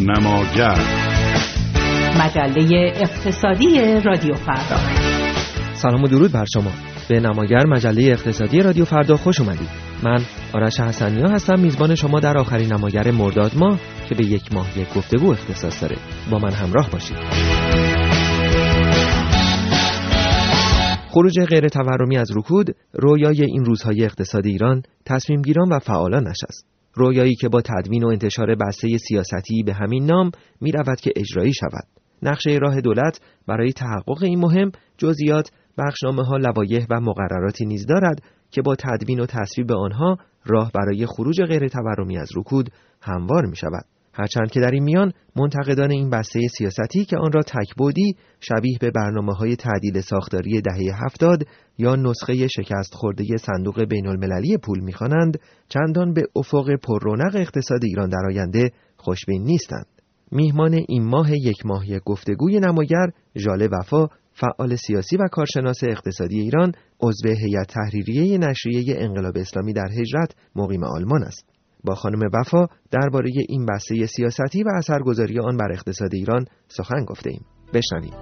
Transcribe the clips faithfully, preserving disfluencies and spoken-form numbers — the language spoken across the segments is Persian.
نماگر، مجله اقتصادی رادیو فردا. سلام و درود بر شما. به نماگر، مجله اقتصادی رادیو فردا خوش اومدید. من آرش حسنیا هستم، میزبان شما در آخرین نماگر مرداد ماه که به یک ماه یک گفتگو اختصاص داره. با من همراه باشید. خروج غیر تورمی از رکود رویای این روزهای اقتصاد ایران، تصمیم گیران و فعالانش است. رویایی که با تدوین و انتشار بسته سیاستی به همین نام می رود که اجرایی شود. نقشه راه دولت برای تحقق این مهم جزئیات، بخشنامه‌ها، لوایح و مقرراتی نیز دارد که با تدوین و تصویب آنها راه برای خروج غیر تورمی از رکود هموار می شود. هرچند که در این میان منتقدان این بسته سیاستی که آن را تک‌بعدی شبیه به برنامه‌های تعدیل ساختاری دهه هفتاد یا نسخه شکست خورده صندوق بین‌المللی پول می‌خوانند، چندان به افق پر رونق اقتصاد ایران در آینده خوشبین نیستند. میهمان این ماه یک ماهی گفتگوی نماگر، ژاله وفا، فعال سیاسی و کارشناس اقتصادی ایران، عضو هیئت تحریریه نشریه انقلاب اسلامی در هجرت، مقیم آلمان است. با خانم وفا درباره این بسته سیاستی و اثرگذاری آن بر اقتصاد ایران سخن گفته‌ایم. بشنویم.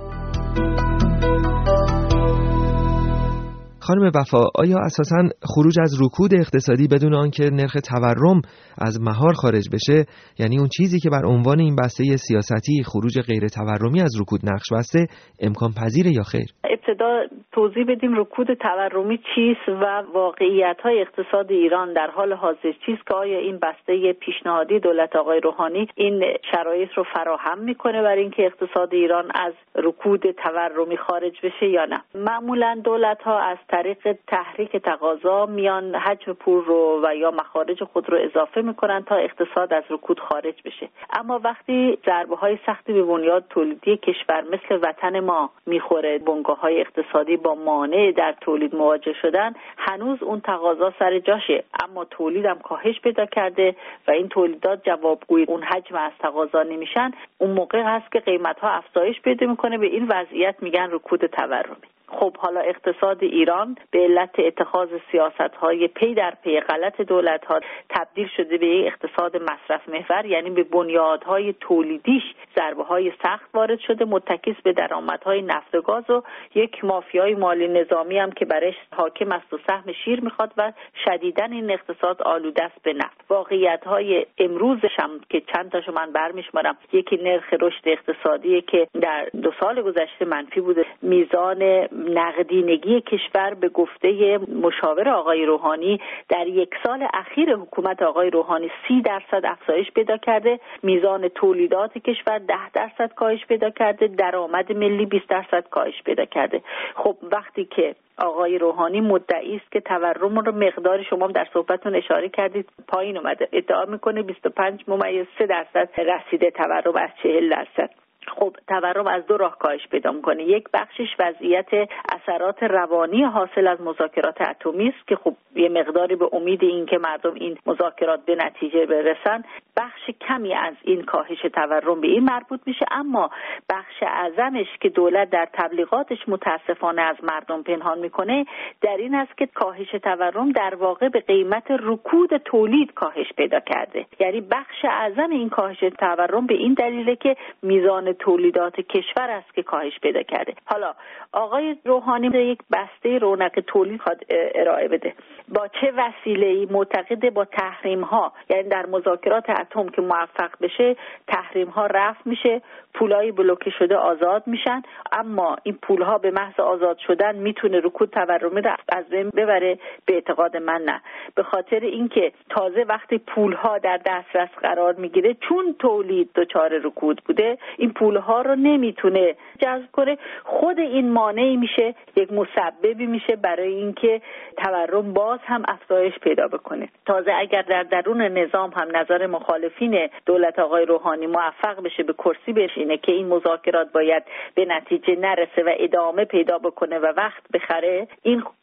خانم وفا، آیا اساساً خروج از رکود اقتصادی بدون آنکه نرخ تورم از مهار خارج بشه، یعنی اون چیزی که بر عنوان این بسته سیاستی خروج غیر تورمی از رکود نقش بسته، امکان پذیره یا خیر؟ ابتدا توضیح بدیم رکود تورمی چیست و واقعیت‌های اقتصاد ایران در حال حاضر چیست که آیا این بسته پیشنهادی دولت آقای روحانی این شرایط رو فراهم میکنه برای اینکه اقتصاد ایران از رکود تورمی خارج بشه یا نه. معمولاً دولت‌ها از طریق تحریک تقاضا میان حجم پول رو و یا مخارج خود رو اضافه میکنن تا اقتصاد از رکود خارج بشه. اما وقتی ضربه‌های سختی به بنیاد تولیدی کشور مثل وطن ما میخوره، بنگاه‌های اقتصادی با مانع در تولید مواجه شدن، هنوز اون تقاضا سر جاشه اما تولید هم کاهش پیدا کرده و این تولیدات جوابگوی اون حجم از تقاضا نمیشن. اون موقع هست که قیمت‌ها افزایش پیدا میکنه. به این وضعیت میگن رکود تورمی. خب حالا اقتصاد ایران به علت اتخاذ سیاست‌های پی در پی غلط دولت‌ها تبدیل شده به یک اقتصاد مصرف محور، یعنی به بنیادهای تولیدیش ضربه‌های سخت وارد شده، متکیس به درآمدهای نفت و گاز و یک مافیای مالی نظامی هم که برش حاکم است و سهم شیر می‌خواد و شدیداً این اقتصاد آلوده است به نفت. واقعیت‌های امروزش هم که چند تاشو من برمی‌شمارم، یکی نرخ رشد اقتصادی که در دو سال گذشته منفی بوده، میزان نقدینگی کشور به گفته مشاور آقای روحانی در یک سال اخیر حکومت آقای روحانی سی درصد افزایش پیدا کرده، میزان تولیدات کشور ده درصد کاهش پیدا کرده، درآمد ملی بیست درصد کاهش پیدا کرده. خب وقتی که آقای روحانی مدعی است که تورم رو مقدار، شما در صحبتتون اشاره کردید پایین اومده، ادعا میکنه بیست و پنج ممیز سه درصد رسیده تورم از چهل درصد. خب تورم از دو راه کاهش پیدا میکنه. یک بخشش وضعیت اثرات روانی حاصل از مذاکرات اتمی است که خب یه مقداری به امید این که مردم این مذاکرات به نتیجه برسن، بخش کمی از این کاهش تورم به این مربوط میشه. اما بخش اعظمش که دولت در تبلیغاتش متاسفانه از مردم پنهان میکنه در این است که کاهش تورم در واقع به قیمت رکود تولید کاهش پیدا کرده. یعنی بخش اعظم این کاهش تورم به این دلیله که میزان تولیدات کشور است که کاهش پیدا کرده. حالا آقای روحانی یک بسته رونق تولید خواد ارائه بده. با چه وسیله‌ای؟ معتقده با تحریم ها، یعنی در مذاکرات اتم که موفق بشه تحریم ها رفع میشه، پولای بلوکه شده آزاد میشن. اما این پولها به محض آزاد شدن میتونه رکود تورمی رو از بین ببره؟ به اعتقاد من نه. به خاطر اینکه تازه وقتی پولها در دسترس قرار میگیره، چون تولید دچار رکود بوده، این پولها رو نمیتونه جذب کنه. خود این مانعی میشه، یک مسببی میشه برای اینکه تورم باز هم افزایش پیدا بکنه. تازه اگر در درون نظام هم نظر مخالفین دولت آقای روحانی موفق بشه به کرسی بشینه که این مذاکرات باید به نتیجه نرسه و ادامه پیدا بکنه و وقت بخره، این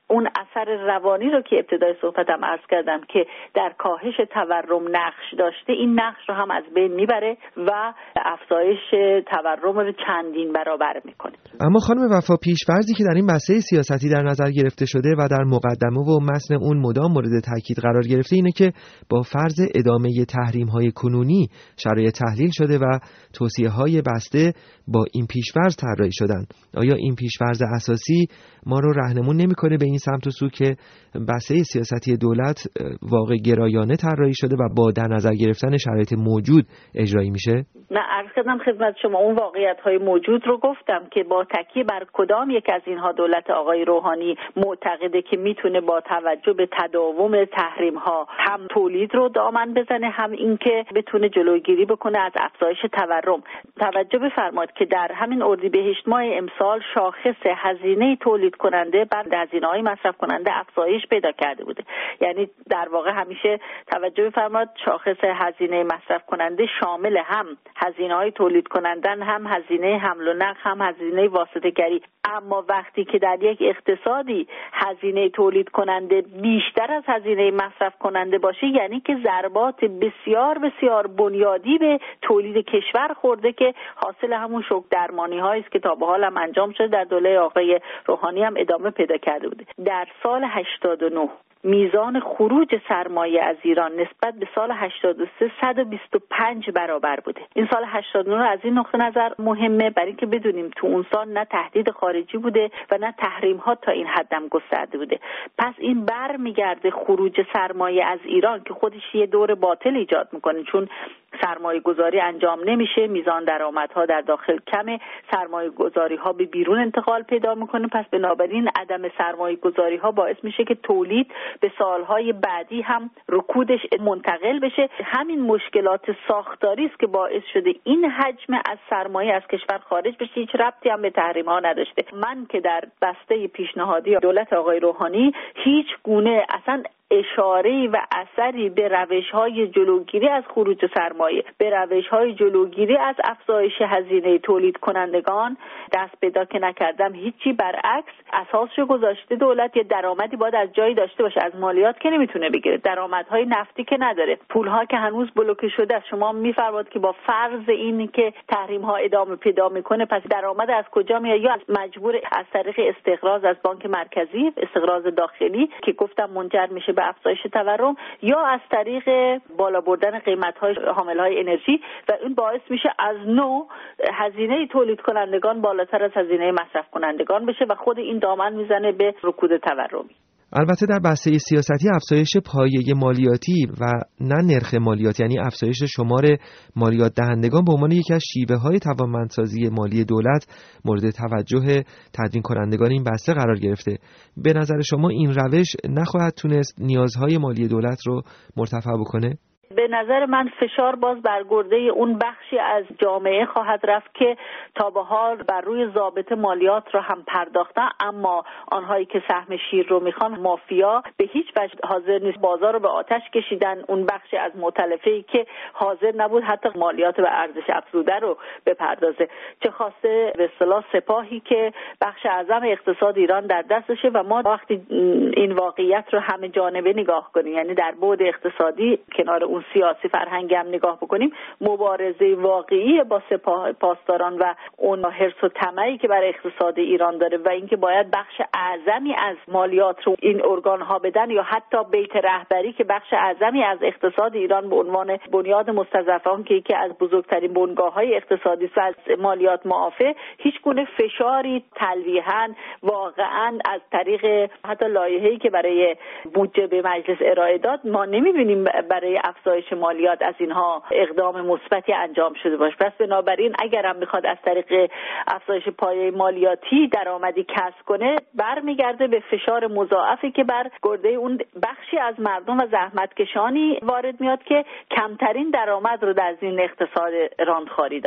اون اثر روانی رو که ابتدای صحبتم عرض کردم که در کاهش تورم نقش داشته، این نقش رو هم از بین میبره و افزایش تورم رو چندین برابر میکنه. اما خانم وفا، پیش‌فرضی که در این بحث سیاستی در نظر گرفته شده و در مقدمه و متن اون مدام مورد تاکید قرار گرفته اینه که با فرض ادامه تحریم‌های کنونی شرایط تحلیل شده و توصیه‌های بسته با این پیش‌فرض طراحی شدن. آیا این پیش‌فرض اساسی ما رو راهنمون نمی‌کنه به این سمت و سو که بسته سیاستی دولت واقع گرایانه طراحی شده و با در نظر گرفتن شرایط موجود اجرایی میشه؟ نه، عرض کردم خدمت شما اون واقعیت‌های موجود رو گفتم که با تکیه بر کدام یک از اینها دولت آقای روحانی معتقده که میتونه با توجه به تداوم تحریم‌ها هم تولید رو دامن بزنه، هم اینکه بتونه جلوگیری بکنه از افزایش تورم. توجه بفرمایید که در همین اردیبهشت ماه امسال شاخص هزینه تولید کننده بر هزینه‌های مصرف کننده افزایش پیدا کرده بوده. یعنی در واقع همیشه توجه بفرمایید شاخص هزینه مصرف کننده شامل هم هزینه‌های تولید کنندن، هم هزینه حمل و نقل، هم هزینه واسطه‌گری. اما وقتی که در یک اقتصادی هزینه تولید کننده بیشتر از هزینه مصرف کننده باشه، یعنی که ضربات بسیار بسیار بنیادی به تولید کشور خورده که حاصل همون شوک درمانی هایی است که تا به حال هم انجام شده، در دوره آقای روحانی هم ادامه پیدا کرده بوده. در سال هشتاد و نه میزان خروج سرمایه از ایران نسبت به سال هشتاد و سه صد و بیست و پنج برابر بوده. این سال هشتاد و نه از این نقطه نظر مهمه، برای اینکه بدونیم تو اون سال نه تهدید خارجی بوده و نه تحریم ها تا این حدم گسترده بوده. پس این برمیگرده خروج سرمایه از ایران که خودش یه دور باطل ایجاد میکنه، چون سرمایه گذاری انجام نمیشه، میزان درآمدها در داخل کمه، سرمایه گذاری ها به بیرون انتقال پیدا میکنه. پس بنابراین عدم سرمایه گذاری ها باعث میشه که تولید به سالهای بعدی هم رکودش منتقل بشه. همین مشکلات ساختاری است که باعث شده این حجم از سرمایه از کشور خارج بشه، هیچ ربطی هم به تحریم ها نداشته. من که در بسته پیشنهادی دولت آقای روحانی هیچ گونه اصلا اشاره‌ای و اثری به روش‌های جلوگیری از خروج سرمایه، به روش‌های جلوگیری از افزایش هزینه تولید کنندگان دست پیدا که نکردم. هیچی، برعکس اساسش گذاشته دولت یه درآمدی باید از جایی داشته باشه، از مالیات که نمیتونه بگیره، درآمدهای نفتی که نداره، پول‌ها که هنوز بلوکه شده است. شما می‌فرمایید که با فرض این که تحریم‌ها ادامه پیدا میکنه، پس درآمد از کجا میاد؟ یا مجبور از طریق استقراض از بانک مرکزی، استقراض داخلی که گفتم منجر میشه به افزایش تورم، یا از طریق بالا بردن قیمت‌های حامل‌های انرژی و این باعث میشه از نو هزینه تولید کنندگان بالاتر از هزینه مصرف کنندگان بشه و خود این دامن میزنه به رکود تورمی. البته در بسته سیاستی افزایش پایه مالیاتی و نه نرخ مالیات، یعنی افزایش شمار مالیات دهندگان به عنوان یکی از شیوه‌های توانمندسازی مالی دولت مورد توجه تدوین کنندگان این بسته قرار گرفته. به نظر شما این روش نخواهد تونست نیازهای مالی دولت رو مرتفع بکنه؟ به نظر من فشار باز بر گرده اون بخشی از جامعه خواهد رفت که تا به حال بر روی ضابط مالیات رو هم پرداختن، اما آنهایی که سهم شیر رو میخوان، مافیا، به هیچ وجه حاضر نیست بازار رو به آتش کشیدن. اون بخشی از مؤتلفه‌ای که حاضر نبود حتی مالیات به ارزش افزوده رو بپردازه، چه خاصه به اصطلاح سپاهی که بخش اعظم اقتصاد ایران در دستشه. و ما وقتی این واقعیت رو همه جانبه نگاه کنیم، یعنی در بعد اقتصادی کنار اون سیاسی فرهنگی هم نگاه بکنیم، مبارزه واقعی با سپاه پاسداران و اون حرص و طمعی که برای اقتصاد ایران داره و اینکه باید بخش اعظمی از مالیات رو این ارگان ها بدن، یا حتی بیت رهبری که بخش اعظمی از اقتصاد ایران به عنوان بنیاد مستضعفان که یکی از بزرگترین بنگاه‌های اقتصادی است از مالیات معافه، هیچ گونه فشاری تلویحاً واقعاً از طریق حتی لایحه‌ای که برای بودجه به مجلس ارائه داد ما نمی‌بینیم برای افزایش مالیات از اینها اقدام مثبتی انجام شده باشه. پس بنابراین اگر هم میخواد از طریق افزایش پایه مالیاتی درآمدی کسب کنه، برمیگرده به فشار مضاعفی که بر گرده اون بخشی از مردم و زحمتکشانی وارد میاد که کمترین درآمد رو در زمین اقتصاد راندخواری داره.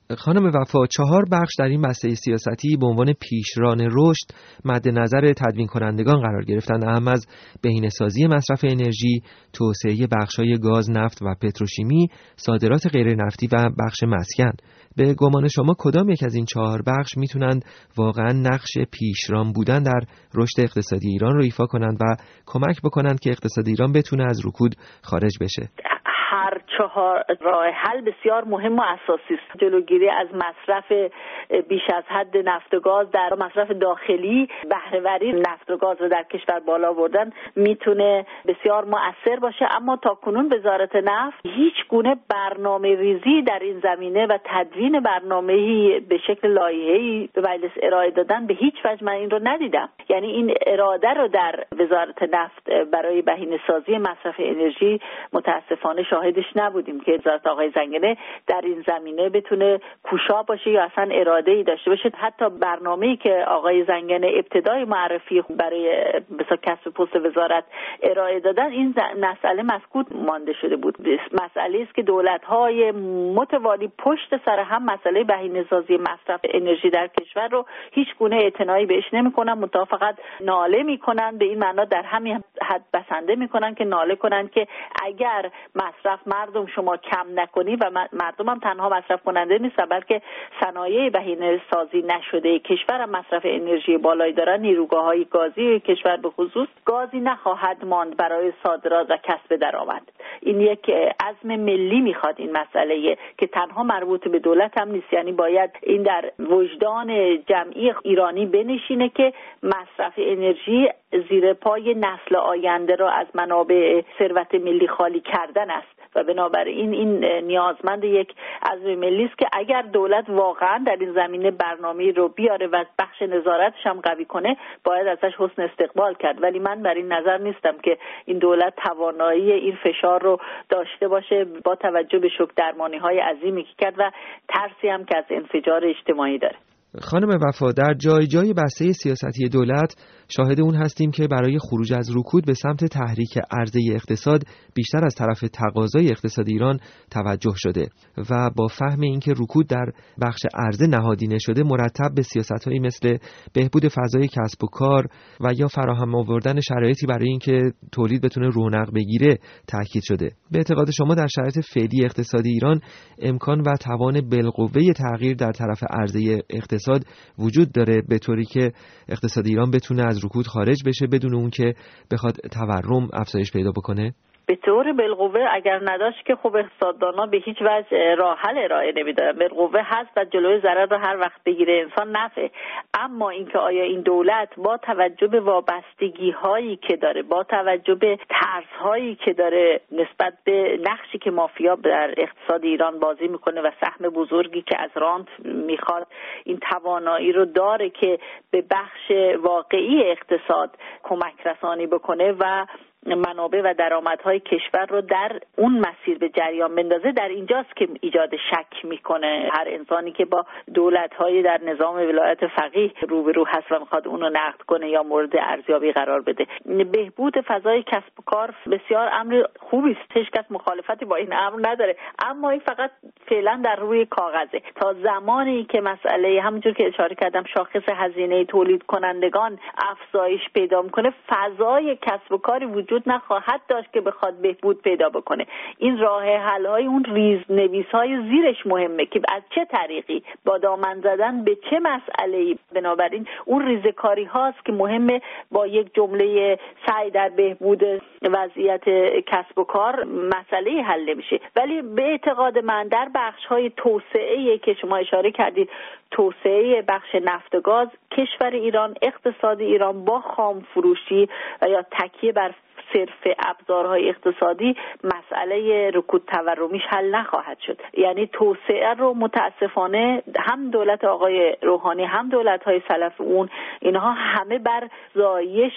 خانم وفا، چهار بخش در این بسته سیاستی به عنوان پیشران رشد مد نظر تدوین کنندگان قرار گرفتند، اهم از بهینه‌سازی مصرف انرژی، توسعه بخش‌های گاز، نفت و پتروشیمی، صادرات غیر نفتی و بخش مسکن. به گمان شما کدام یک از این چهار بخش میتونند واقعا نقش پیشران بودن در رشد اقتصادی ایران رو ایفا کنند و کمک بکنند که اقتصاد ایران بتونه از رکود خارج بشه؟ هر چهار راه حل بسیار مهم و اساسی است. جلوگیری از مصرف بیش از حد نفت و گاز در مصرف داخلی، بهره‌وری نفت و گاز رو در کشور بالا بردن میتونه بسیار مؤثر باشه، اما تاکنون وزارت نفت هیچ گونه برنامه ریزی در این زمینه و تدوین برنامه‌ای به شکل لایحه‌ای به مجلس ارائه دادن به هیچ وجه من این رو ندیدم. یعنی این اراده رو در وزارت نفت برای بهینه‌سازی مصرف انرژی متاسفانه شاهدش نبودیم که وزارت آقای زنگنه در این زمینه بتونه کوشا باشه یا اصلا اراده‌ای داشته باشه. حتی برنامه‌ای که آقای زنگنه ابتدای معرفی برای مثلا کسب پست وزارت ارائه دادن، این مسئله مسکوت مانده شده بود. مسئله است که دولت‌های متوالی پشت سر هم مسئله بهینه‌سازی مصرف انرژی در کشور رو هیچ گونه اعتنایی بهش نمی‌کنن، متفقاً ناله می‌کنن، به این معنا در همین حد بسنده می‌کنن که ناله کنن که اگر مصرف مردم شما کم نکنی و مردم هم تنها مصرف کننده نیست بلکه صنایع بهینه سازی نشده کشور هم مصرف انرژی بالایی دارن، نیروگاه‌های گازی کشور به خصوص گازی نخواهد ماند برای صادرات و کسب درآمد. این یک عزم ملی میخواد این مسئله که تنها مربوط به دولت هم نیست، یعنی باید این در وجدان جمعی ایرانی بنشینه که مصرف انرژی زیر پای نسل آینده را از منابع ثروت ملی خالی کردن است و بنابراین این نیازمند یک عزم ملی است که اگر دولت واقعا در این زمینه برنامه‌ای رو بیاره و بخش نظارتش هم قوی کنه باید ازش حسن استقبال کرد. ولی من بر این نظر نیستم که این دولت توانایی این فشار رو داشته باشه با توجه به شوک درمانی‌های عظیمی که کرد و ترسی هم که از انفجار اجتماعی داره. خانم وفا، در جای جای بسته سیاستی دولت شاهد اون هستیم که برای خروج از رکود به سمت تحریک عرضه اقتصاد بیشتر از طرف تقاضای اقتصاد ایران توجه شده و با فهم اینکه رکود در بخش عرضه نهادینه شده مرتب به سیاست‌هایی مثل بهبود فضای کسب و کار و یا فراهم آوردن شرایطی برای اینکه تولید بتونه رونق بگیره تاکید شده. به اعتقاد شما در شرایط فعلی اقتصادی ایران امکان و توان بالقوه تغییر در طرف عرضه اقتصاد وجود داره به طوری که اقتصاد ایران بتونه از رکود خارج بشه بدون اون که بخواد تورم افزایش پیدا بکنه؟ به طور بالقوه اگر نداشت که خب اقتصاددانا به هیچ وجه راه حل ارائه نمیدن. بالقوه هست و جلوی ضرر رو هر وقت بگیره انسان نفعه. اما اینکه آیا این دولت با توجه به وابستگی هایی که داره، با توجه به ترس هایی که داره نسبت به نقشی که مافیا در اقتصاد ایران بازی میکنه و سهم بزرگی که از رانت میخواد، این توانایی رو داره که به بخش واقعی اقتصاد کمک رسانی بکنه و منابع و درآمدهای کشور رو در اون مسیر به جریان بندازه، در اینجاست که ایجاد شک میکنه هر انسانی که با دولت‌های در نظام ولایت فقیه روبرو هست و میخواد اون رو نقد کنه یا مورد ارزیابی قرار بده. بهبود فضای کسب و کار بسیار امر خوبی است، هیچ کس مخالفتی با این امر نداره، اما این فقط فعلا در روی کاغذه. تا زمانی که مسئله همونجور که اشاره کردم شاخص هزینه تولید کنندگان افزایش پیدا میکنه، فضای کسب و کاری وجود نخواهد داشت که بخواد بهبود پیدا بکنه. این راه حل های اون ریزنویس‌های زیرش مهمه که از چه طریقی با دامن زدن به چه مسئله‌ای. بنابراین اون ریزکاری هاست که مهمه با یک جمله سعی در بهبود وضعیت کسب و کار مسئله حل نمیشه. ولی به اعتقاد من در بخش‌های توسعه‌ای که شما اشاره کردید، توسعه بخش نفت و گاز، کشور ایران، اقتصاد ایران با خام فروشی و یا تکیه بر صرف ابزارهای اقتصادی مسئله رکود تورمیش حل نخواهد شد. یعنی توسعه رو متاسفانه هم دولت آقای روحانی هم دولت‌های سلف اون اینها همه بر زایش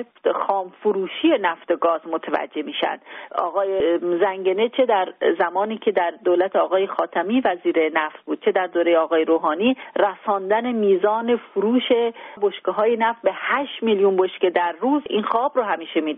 خام فروشی نفت و گاز متوجه میشن. آقای زنگنه چه در زمانی که در دولت آقای خاتمی وزیر نفت بود چه در دوره آقای روحانی رساندن میزان فروش بشکه‌های نفت به هشت میلیون بشکه در روز، این خواب رو همیشه میدید.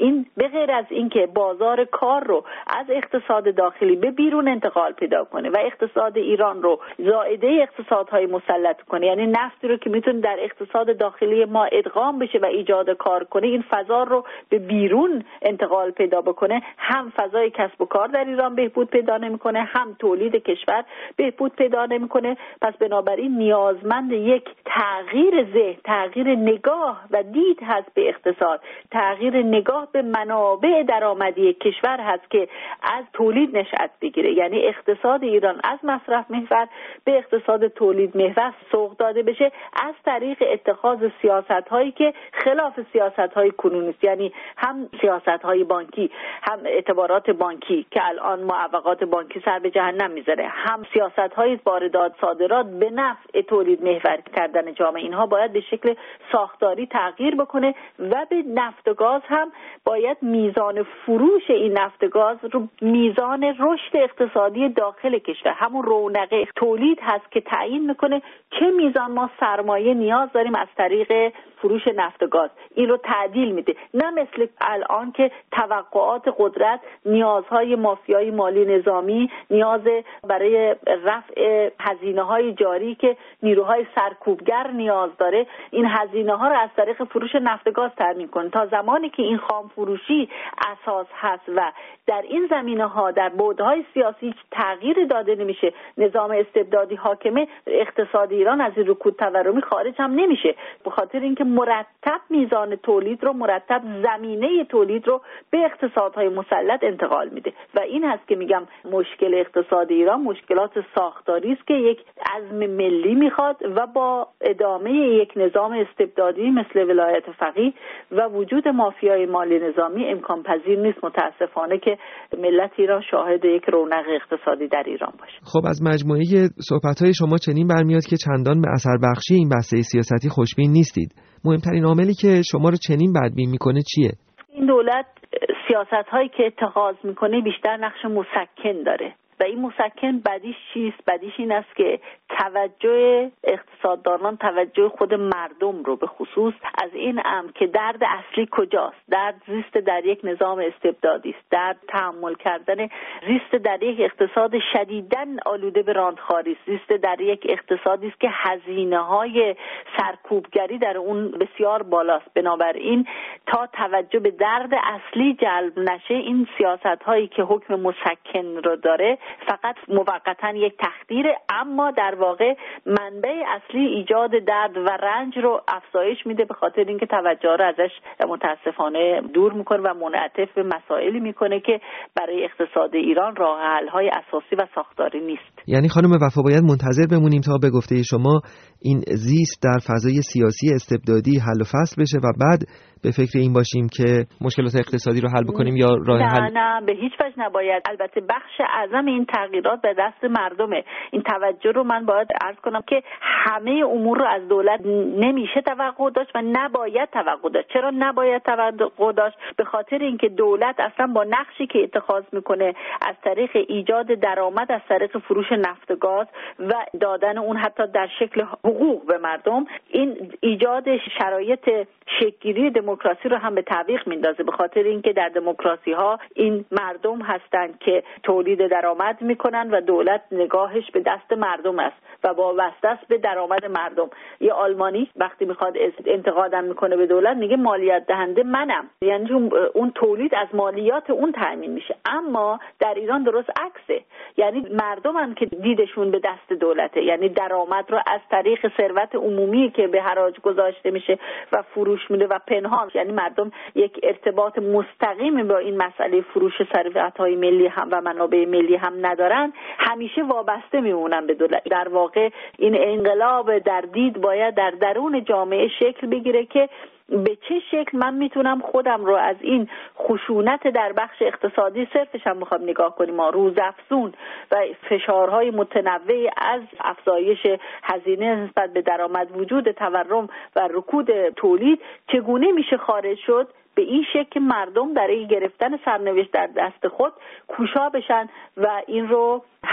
این به غیر از اینکه بازار کار رو از اقتصاد داخلی به بیرون انتقال پیدا کنه و اقتصاد ایران رو زائده اقتصادهای مسلط کنه، یعنی نفتی رو که میتونه در اقتصاد داخلی ما ادغام بشه و ایجاد کار کنه، این فضا رو به بیرون انتقال پیدا بکنه، هم فضای کسب و کار در ایران بهبود پیدا نمیکنه، هم تولید کشور بهبود پیدا نمیکنه. پس بنابراین نیازمند یک تغییر ذهن، تغییر نگاه و دید هست به اقتصاد، تغییر نگاه به منابع درآمدی کشور هست که از تولید نشأت بگیره. یعنی اقتصاد ایران از مصرف محور به اقتصاد تولید محور سوق داده بشه از طریق اتخاذ سیاست‌هایی که خلاف سیاست‌های کنونی است، یعنی هم سیاست‌های بانکی، هم اعتبارات بانکی که الان معوقات بانکی سر به جهنم میذاره، هم سیاست‌های واردات صادرات به نفع تولید محور کردن جامعه. اینها باید به شکل ساختاری تغییر بکنه و به نفت و گاز هم باید میزان فروش این نفت و گاز رو میزان رشد اقتصادی داخل کشور، همون رونق تولید هست که تعیین میکنه چه میزان ما سرمایه نیاز داریم از طریق فروش نفت و گاز. این رو تعدیل میده، نه مثل الان که توقعات قدرت، نیازهای مافیای مالی نظامی، نیاز برای رفع هزینه‌های جاری که نیروهای سرکوبگر نیاز داره، این هزینه‌ها رو از طریق فروش نفت و گاز تامین کنه. تا زمانی که این خام فروشی اساس هست و در این زمینه‌ها در بعدهای سیاسی تغییر داده نمیشه، نظام استبدادی حاکمه، اقتصاد ایران از این رکود تورمی خارج هم نمیشه، به خاطر اینکه مرتب میزان تولید رو، مرتب زمینه تولید رو به اقتصادهای مسلط انتقال میده و این هست که میگم مشکل اقتصاد ایران مشکلات ساختاری است که یک عزم ملی میخواد و با ادامه یک نظام استبدادی مثل ولایت فقیه و وجود مافیای مالی نظامی امکان پذیر نیست متاسفانه که ملت ایران شاهد یک رونق اقتصادی در ایران باشه. خب از مجموعه صحبت‌های شما چنین برمیاد که چندان به اثر بخشی این بحث سیاستی خوشبین نیستید. مهمترین عاملی که شما رو چنین بدبین میکنه چیه؟ این دولت سیاست‌هایی که اتخاذ میکنه بیشتر نقش مسکن داره و این مسکن بدیش چیست؟ بدیش این است که توجه اقتصاددانان، توجه خود مردم رو به خصوص از این امر که درد اصلی کجاست، درد زیست در یک نظام استبدادی است، درد تحمل کردن زیست در یک اقتصاد شدیداً آلوده به راندخواری است، زیست در یک اقتصادی است که هزینه‌های سرکوبگری در اون بسیار بالاست. بنابراین تا توجه به درد اصلی جلب نشه، این سیاست‌هایی که حکم مسکن رو داره فقط موقتاً یک تخدیره، اما در واقع منبع اصلی ایجاد درد و رنج رو افزایش میده به خاطر اینکه توجه رو ازش متاسفانه دور میکنه و منعطف به مسائلی میکنه که برای اقتصاد ایران راه حل‌های اساسی و ساختاری نیست. یعنی خانم وفا باید منتظر بمونیم تا به گفته شما این زیست در فضای سیاسی استبدادی حل و فصل بشه و بعد به فکر این باشیم که مشکلات اقتصادی رو حل بکنیم یا راه نه حل؟ نه به هیچ وجه نباید. البته بخش اعظم این تغییرات به دست مردمه. این توجه رو من باید عرض کنم که همه امور رو از دولت نمیشه توقع داشت و نباید توقع داشت. چرا نباید توقع داشت؟ به خاطر اینکه دولت اصلا با نقشی که اتخاذ میکنه از طریق ایجاد درآمد از طریق فروش نفت و گاز و دادن اون حتی در شکل حقوق به مردم، این ایجاد شرایط شکل‌گیری دموکراسی رو هم به تعویق میندازه، به خاطر اینکه در دموکراسی ها این مردم هستند که تولید درآمد میکنن و دولت نگاهش به دست مردم است و وابسته است به درآمد مردم. یه آلمانی وقتی میخواد انتقادم میکنه به دولت میگه مالیات دهنده منم، یعنی اون تولید از مالیات اون تامین میشه. اما در ایران درست عکسه، یعنی مردمن که دیدشون به دست دولته، یعنی درآمد رو از طریق ثروت عمومی که به حراج گذاشته میشه و فروش میده و پنهان، یعنی مردم یک ارتباط مستقیم با این مسئله فروش ثروت‌های ملی هم و منابع ملی هم ندارن، همیشه وابسته میمونن به دولت. در واقع این انقلاب در دید باید در درون جامعه شکل بگیره که به چه شکل من میتونم خودم رو از این خشونت در بخش اقتصادی، صرفش هم بخوام نگاه کنیم ما روزافزون و فشارهای متنوع از افزایش هزینه نسبت به درآمد، وجود تورم و رکود تولید، چگونه میشه خارج شد به این شکل که مردم برای گرفتن سرنوشت در دست خود کوشا بشن و این رو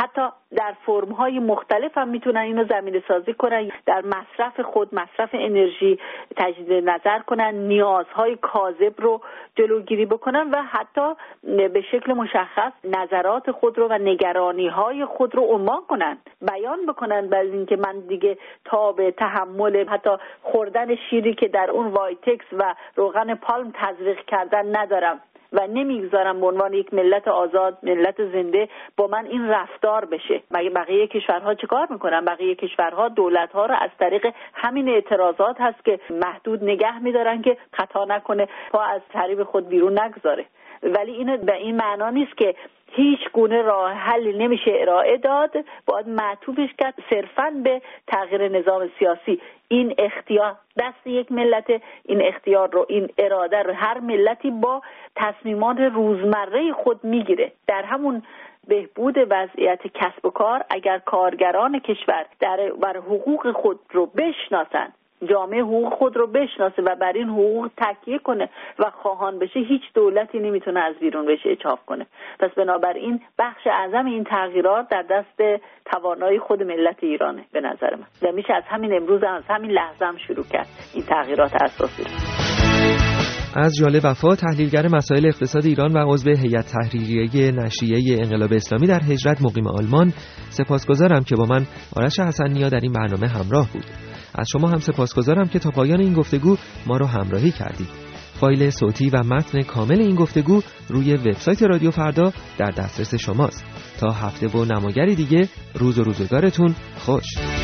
حتی در فرم‌های مختلف هم میتونن اینو زمینه سازی کنن، در مصرف خود، مصرف انرژی تجدید نظر کنن، نیازهای کاذب رو جلوگیری بکنن و حتی به شکل مشخص نظرات خود رو و نگرانی‌های خود رو عنوان کنن، بیان بکنن، بعد اینکه من دیگه تاب تحمل حتی خوردن شیری که در اون وایتکس و روغن پالم تزریق کردن ندارم و نمیگذارم به عنوان یک ملت آزاد، ملت زنده با من این رفتار بشه. مگه بقیه کشورها چیکار میکنن؟ بقیه کشورها دولت‌ها رو از طریق همین اعتراضات هست که محدود نگه میدارن که خطا نکنه، پا از طریق خود بیرون نگذاره. ولی این به این معنا نیست که هیچ گونه راه حل نمیشه ارائه داد، باید معطوفش کرد صرفاً به تغییر نظام سیاسی. این اختیار دست یک ملت، این اختیار رو، این اراده رو هر ملتی با تصمیمات روزمره خود میگیره. در همون بهبود وضعیت کسب و کار، اگر کارگران کشور در بر حقوق خود رو بشناسن، جامعه حقوق خود رو بشناسه و بر این حقوق تکیه کنه و خواهان بشه، هیچ دولتی نمیتونه از بیرون بشه اچاف کنه. پس بنابراین بخش اعظم این تغییرات در دست توانایی خود ملت ایرانه به نظر من. و میشه از همین امروز هم، از همین لحظه هم شروع کرد این تغییرات اساسی رو. از جاله وفا، تحلیلگر مسائل اقتصاد ایران و عضو هیئت تحریریه نشریه انقلاب اسلامی در هجرت مقیم آلمان، سپاسگزارم که با من آرش حسن‌نیا در این برنامه همراه بود. از شما هم سپاسگزارم که تا پایان این گفتگو ما رو همراهی کردید. فایل صوتی و متن کامل این گفتگو روی وبسایت رادیو فردا در دسترس شماست. تا هفته و نماگری دیگه، روز و روزگارتون خوش.